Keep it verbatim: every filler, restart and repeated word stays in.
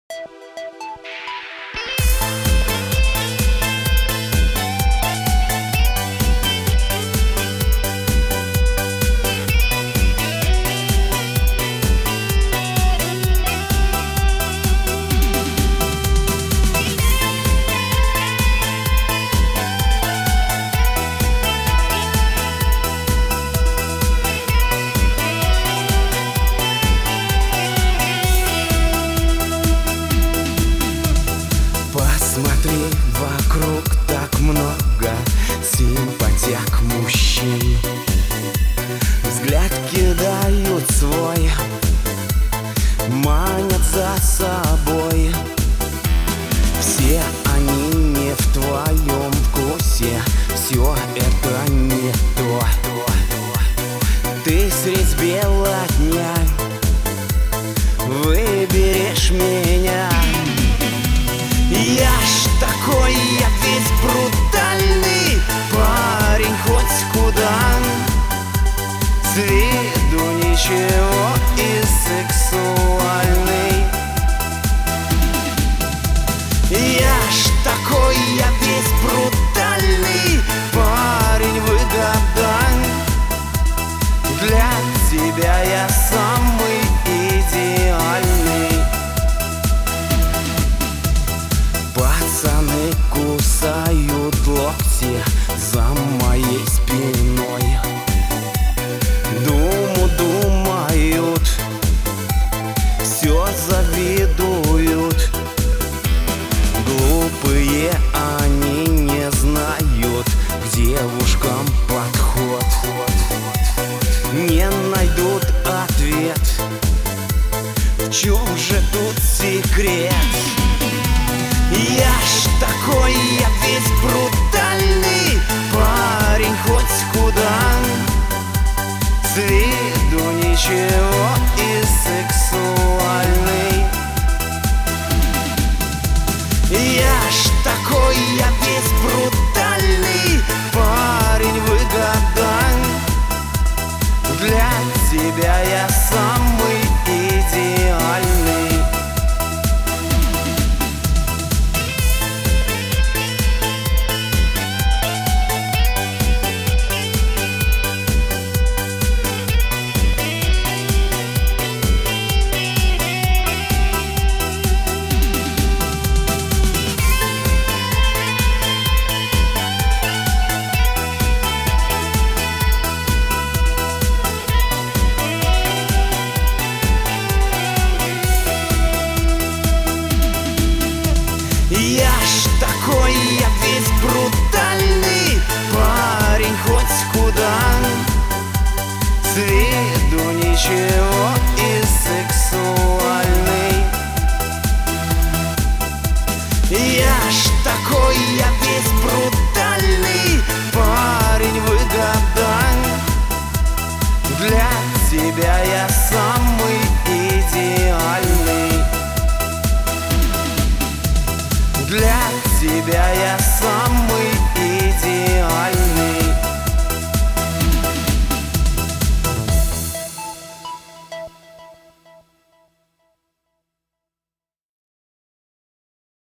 Посмотри, вокруг так много симпатяк мужчин. Взгляд кидают свой, манят за собой. Все они не в твоем вкусе, все это не то. Ты средь бела дня выберешь меня. Я ж такой, я весь брутальный парень, хоть куда. С виду ничего и сексуальный. Я ж такой, я весь брутальный парень, выгодан. Для тебя я самый идеальный. Пацаны кусают локти за моей спиной. Думу думают, все завидуют. Глупые они не знают к девушкам подход. Не найдут ответ, в чем же тут секрет? Я ж такой, я весь брутальный парень, хоть куда. С виду ничего и сексуальный. Я ж такой, я весь брутальный парень, выгодан. Для тебя я самый идеальный. Я ж такой, я весь брутальный парень, хоть куда. С виду ничего